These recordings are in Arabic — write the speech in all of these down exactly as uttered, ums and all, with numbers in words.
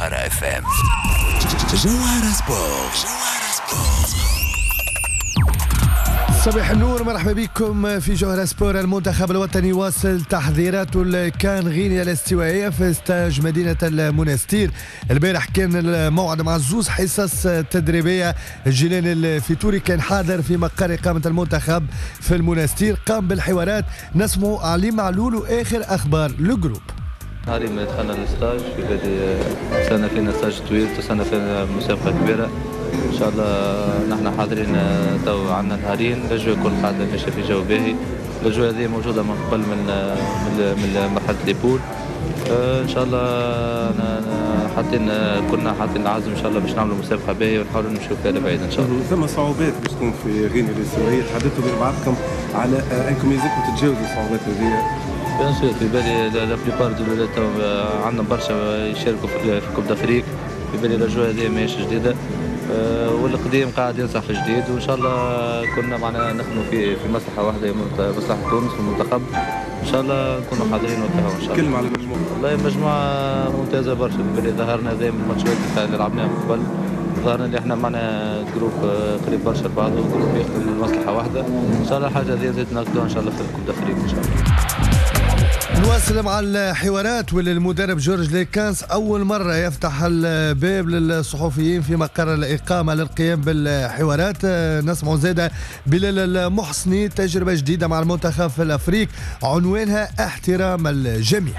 جوهرة اف ام. جوهرة سبورت. صباح النور، مرحبا بكم في جوهرة سبور. المنتخب الوطني واصل تحضيراته لكان غينيا الاستوائية في استاج مدينة المنستير. البارح كان الموعد مع زوز حصص تدريبية. الجيلاني الفيتوري كان حاضر في مقر إقامة المنتخب في المنستير، قام بالحوارات. نسمع علي معلول وآخر أخبار الجروب. نهاري ما دخلنا للستاج في بادي سنة فينا ستاج طويل وسنة فينا مسابقة كبيرة. ان شاء الله نحن حاضرين تو عندنا نهارين. الاجواء كل قاعده ماشيه في جو باهي. الاجواء هذه موجوده من قبل من من, من مرحله ليبول. ان شاء الله حاطين كنا حاطين العزم ان شاء الله باش نعملوا مسابقه باهيه ونحاولوا نمشوا فيها لبعيد ان شاء الله. ثم صعوبات باش تكون في غينيا الاستوائيه، تحدثتوا بين بعضكم على انكم يلزمكم تتجاوزوا الصعوبات هذه؟ بيان سور في بالي لا بليبار دو الولاد عندنا برشا يشاركوا في كوب دافريك. في بالي الاجواء هذه ماهيش جديده. أه والقديم قاعد ينصح في جديد، وان شاء الله كنا معنا نخدموا في في مصلحه واحده، مصلحه تونس والمنتخب. ان شاء الله نكونوا حاضرين وقتها ان شاء الله. كلمه على المجموعه. والله مجموعه ممتازه برشا. باللي ظهرنا زي من الماتشات اللي لعبناها من قبل، ظهرنا اللي احنا معنا جروب قريب برشا لبعض وجروب يخدم لمصلحه واحده. ان شاء الله الحاجه هذه زيد ناخذوها ان شاء الله في الكوب دافريك ان شاء الله. نواصل مع الحوارات. واللي المدرب جورج ليكانس أول مرة يفتح الباب للصحفيين في مقر الإقامة للقيام بالحوارات. نسمع زادة بلال المحصني، تجربة جديدة مع المنتخب في الأفريق، عنوانها احترام الجميع.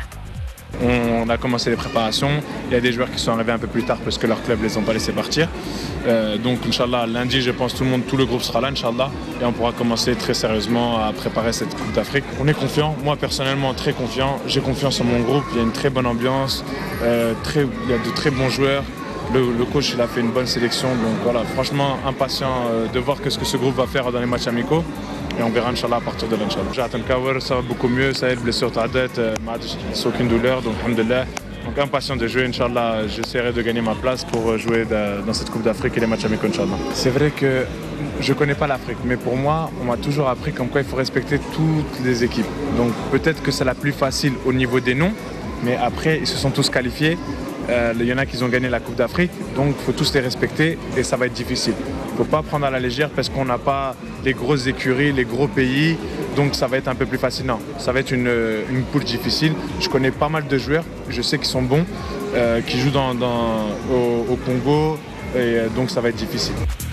On a commencé les préparations. Il y a des joueurs qui sont arrivés un peu plus tard parce que leur club les ont pas laissés partir. Euh, donc, Inch'Allah, lundi, je pense tout le monde, tout le groupe sera là, Inch'Allah, et on pourra commencer très sérieusement à préparer cette Coupe d'Afrique. On est confiant. Moi, personnellement, très confiant. J'ai confiance en mon groupe. Il y a une très bonne ambiance. Euh, très, il y a de très bons joueurs. Le, le coach, il a fait une bonne sélection. Donc voilà, franchement, impatient de voir que ce que ce groupe va faire dans les matchs amicaux. Et on verra Inch'Allah à partir de là, Inch'Allah. J'attends Kawer, ça va beaucoup mieux, ça y est, blessure Tadet, sans aucune douleur, donc alhamdoulilah. Donc impatient de jouer, Inch'Allah, j'essaierai de gagner ma place pour jouer dans cette Coupe d'Afrique et les matchs amicaux, Inch'Allah. C'est vrai que je ne connais pas l'Afrique, mais pour moi, on m'a toujours appris comme quoi il faut respecter toutes les équipes. Donc peut-être que c'est la plus facile au niveau des noms, mais après, ils se sont tous qualifiés. Il euh, y en a qui ont gagné la Coupe d'Afrique, donc il faut tous les respecter et ça va être difficile. Il ne faut pas prendre à la légère parce qu'on n'a pas les grosses écuries, les gros pays, donc ça va être un peu plus fascinant. Ça va être une, une poule difficile. Je connais pas mal de joueurs, je sais qu'ils sont bons, euh, qui jouent dans, dans, au, au Congo, et donc ça va être difficile.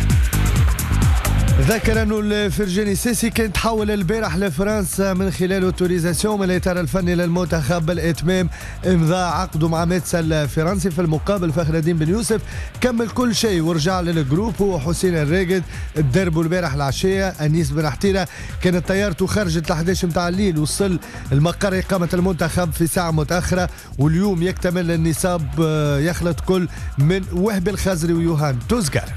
ذكر أنه الفرجاني سيسي كان تحول البارح لفرنسا من خلال اوتوريزاسيون من الإطار الفني للمنتخب بالإتمام إمضاء عقده مع ميتسا الفرنسي. في المقابل فخر الدين بن يوسف كمل كل شيء ورجع للجروب. هو حسين الراقد دربوا البارح العشية. أنيس بن حتيرة كانت طيارته خرجت ل إحدى عشر متاع الليل، وصل المقر إقامة المنتخب في ساعة متأخرة. واليوم يكتمل النصاب يخلط كل من وهب الخزري ويوهان توزغار.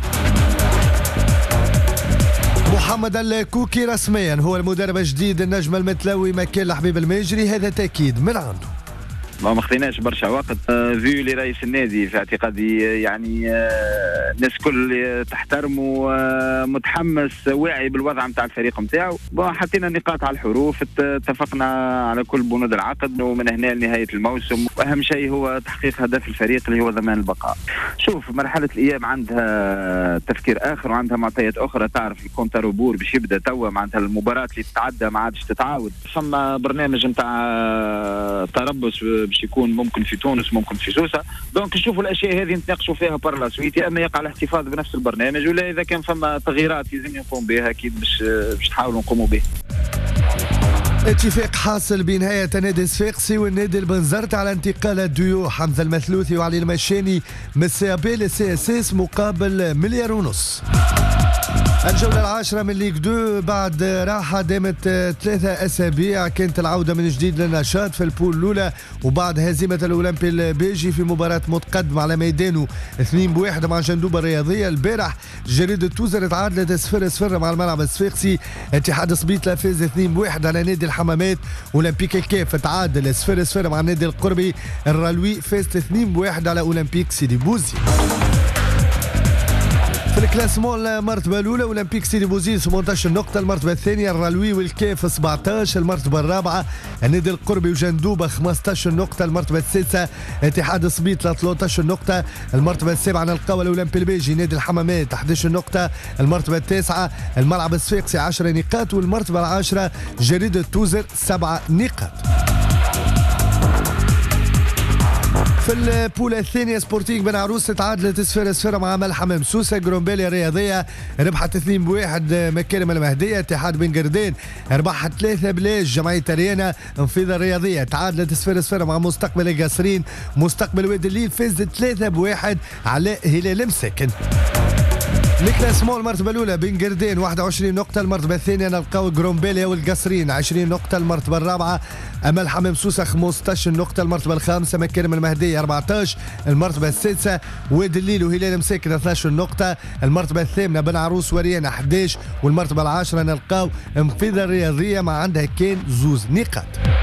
محمد الكوكي رسميا هو المدرب الجديد. النجم المتلاوي مكان لحبيب الماجري، هذا تأكيد من عنده. ما خذيناش برشا وقت. فيو لي رئيس النادي في اعتقادي يعني الناس كل تحترمه، متحمس، واعي بالوضع نتاع الفريق نتاعو. حطينا نقاط على الحروف، اتفقنا على كل بنود العقد ومن هنا لنهايه الموسم. واهم شيء هو تحقيق هدف الفريق اللي هو ضمان البقاء. شوف، مرحله الاياب عندها تفكير اخر وعندها معطيات اخرى. تعرف الكونتا روبور باش يبدا توا، معناتها المباراه اللي تتعدى ما عادش تتعاود. ثم برنامج نتاع تربص باش يكون ممكن في تونس، ممكن في سوسه. دونك نشوفوا الاشياء هذه نتناقشوا فيها بار لا سويت، يا اما يقع الاحتفاظ بنفس البرنامج، ولا اذا كان فما تغييرات يلزم نقوم بها اكيد باش باش نحاولوا نقوموا بها. اتفاق حاصل بنهاية النادي الصفاقسي والنادي البنزرت على انتقال الديو حمزة المثلوثي وعلي المشاني من السي بي للسي اس اس مقابل مليار ونص. الجولة العاشرة من ليغ دو بعد راحة دامت ثلاثة أسابيع، كانت العودة من جديد للنشاط في البول الأولى، وبعد هزيمة الأولمبي البيجي في مباراة متقدم على ميدانه اثنين بواحد مع جندوبة الرياضية. البارح جريدة توزر تعادلت صفر صفر مع الملعب الصفاقسي. اتحاد سبيطلة فاز اثنين بواحد على نادي الحمامات. أولمبيك الكاف تعادل صفر صفر مع النادي القربي. الرلوي فاز اثنين بواحد على أولمبيك سيدي بوزي. في الكلاسمون المرتبة الأولى أولمبيك سيدي بوزيد ثمانية عشر نقطة، المرتبة الثانية الرلوي والكيف سبعطاش، المرتبة الرابعة النادي القربي وجندوبة خمسة عشر نقطة، المرتبة السادسة اتحاد سبيطلة ثلاثة عشر نقطة، المرتبة السابعة نلقاو الأولمبي البيجي نادي الحمامات أحد عشر نقطة، المرتبة التاسعة الملعب الصفاقسي عشر نقاط، والمرتبة العاشرة جريدة توزر سبع نقاط. في البولة الثانية سبورتينغ بن عروس تعادلت صفر صفر مع ملحمة مسوسة، جرومبيلي الرياضية ربحت اثنين بواحد، مكارم المهدية اتحاد بن قردين ربحت ثلاثة بلاش، جمعية ريانا انفيضة الرياضية تعادلت صفر صفر مع مستقبل القصرين، مستقبل وادي الليل فاز ثلاثة بواحد على هلال مساكن. الكلاسمون المرتبة الأولى بن قردين واحد وعشرين نقطة، المرتبة الثانية نلقاو جرومبيليا والقصرين عشرين نقطة، المرتبة الرابعة أمل حمام سوسة خمسة عشر نقطة، المرتبة الخامسة مكارم المهدية أربعطاش، المرتبة السادسة وادي الليل وهلال مساكن اثني عشر نقطة، المرتبة الثامنة بن عروس وريان أحد عشر، والمرتبة العاشرة نلقاو انفيضة الرياضية مع عندها كان زوز نقاط.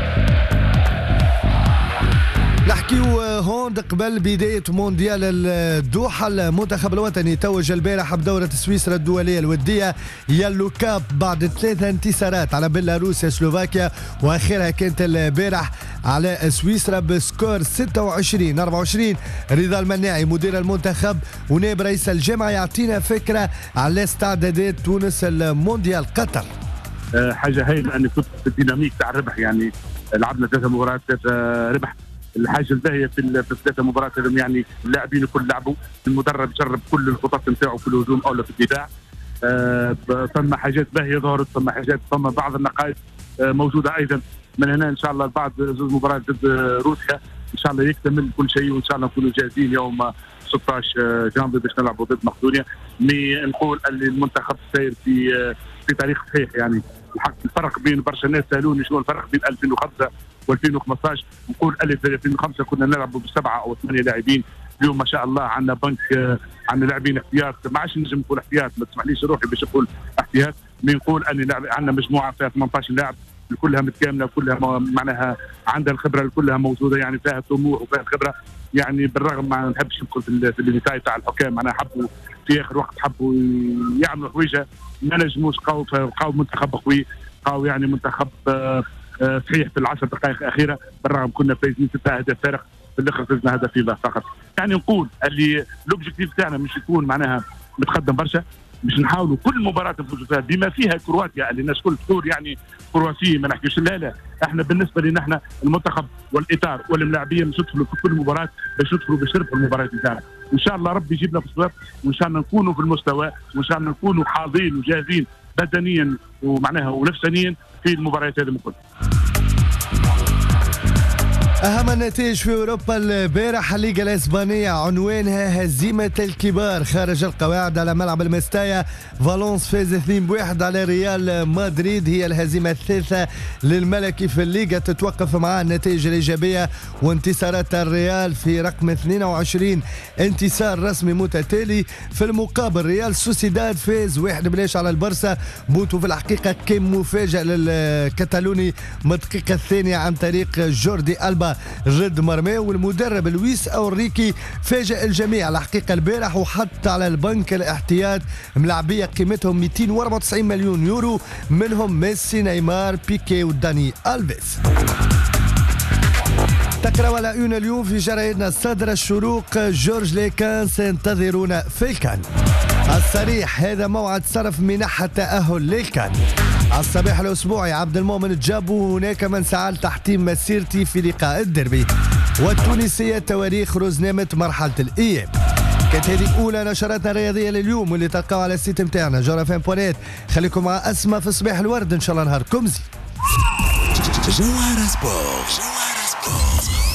نحكيو هوند قبل بداية مونديال الدوحة، المنتخب الوطني توج البارح بدورة سويسرا الدولية الودية يالو كاب بعد ثلاثة انتصارات على بيلاروسيا سلوفاكيا، واخرها كانت البارح على سويسرا بسكور ستة وعشرين أربعة وعشرين. رضا المناعي مدير المنتخب ونائب رئيس الجامعة يعطينا فكرة على استعدادات تونس المونديال قطر. حاجة هايلة أني كنت في الديناميك تاع الربح، يعني لعبنا ثلاثة مباريات ثلاثة ربح. الحاجه الباهيه في الثلاثه مباريات يعني اللاعبين الكل لعبوا، المدرب جرب كل الخطط نتاعو في الهجوم او في الدفاع. آه ثم حاجات باهيه ظهرت، ثم حاجات ثم بعض النقائص آه موجوده ايضا. من هنا ان شاء الله بعد زوج مباريات ضد روسيا ان شاء الله يكتمل كل شيء، وان شاء الله نكونوا جاهزين يوم ستة عشر جانفي باش نلعبوا ضد مقدونيا. مي نقول ان المنتخب ساير في في تاريخ صحيح، يعني الحق الفرق بين برشا ناس سالوني شنو الفرق بين ألفين وخمسة وألفين وخمسطاش، نقول في ألفين وخمسة كنا نلعبوا بسبعه او ثمانيه لاعبين، اليوم ما شاء الله عندنا بنك، عندنا لاعبين احتياط، ما عادش نجم نقول احتياط، ما تسمحليش روحي باش نقول احتياط، نقول ان عندنا مجموعه فيها ثمانية عشر لاعب كلها متكامله، كلها معناها عندها الخبره كلها موجوده، يعني فيها طموح وفيها خبره، يعني بالرغم ما نحبش ندخل في النتائج تاع الحكام، معناها حبوا في اخر وقت حبوا يعملوا حويجه ما نجموش، قاو قاو منتخب قوي، قاو يعني منتخب آه آه صحيح في العشر دقائق الاخيره، بالرغم كنا فايزين ستة اهداف فارق، في الاخر فزنا هدفين فقط. يعني نقول اللي لوبجيكتيف تاعنا مش يكون معناها متقدم برشا، مش نحاولوا كل مباراه نفوزوا فيها بما فيها كرواتيا اللي الناس كل تقول يعني كرواتيين ما نحكيش، لا لا احنا بالنسبه لنا احنا المنتخب والاطار والملاعبيه باش ندخلوا في كل مباراه باش ندخلوا باش نربحوا المباريات نتاعنا، وان شاء الله ربي يجيبنا في الصواب، وان شاء الله نكونوا في المستوى، وان شاء الله نكونوا حاضرين وجاهزين بدنيا ومعناها ونفسانيا في المباريات هذه الكل. أهم النتائج في أوروبا البارح، الليغا الإسبانية عنوانها هزيمة الكبار خارج القواعد على ملعب المستايا، فالونس فاز اثنين بواحد على ريال مدريد، هي الهزيمة الثالثة للملكي في الليغا، تتوقف مع النتائج الإيجابية وانتصارات الريال في رقم اثنين وعشرين انتصار رسمي متتالي. في المقابل ريال سوسيداد فاز واحد بلاش على البرسا، بوتو في الحقيقة كان مفاجأة للكتالوني من الدقيقة الثانية عن طريق جوردي ألبا رد مرمى، والمدرب لويس أوريكي فاجأ الجميع الحقيقة البارح وحط على البنك الاحتياط ملاعبية قيمتهم مئتين وأربعة وتسعين مليون يورو، منهم ميسي نيمار بيكي وداني ألفيس. تقرأ على أون اليوم في جرائدنا الصدر الشروق، جورج ليكان سينتظرون في الكان. الصريح هذا موعد صرف منح التأهل للكان. الصباح الأسبوعي عبد المؤمن جابو هناك من سعى لتحطيم مسيرتي في لقاء الدربي. والتونسية تواريخ روزنامة مرحلة الإياب. كانت هذه أولى نشراتنا الرياضية لليوم واللي تلقاو على السيت متاعنا جورافين بونيت. خليكم مع أسماء في صباح الورد، إن شاء الله نهاركم زين. جوهرة سبورت.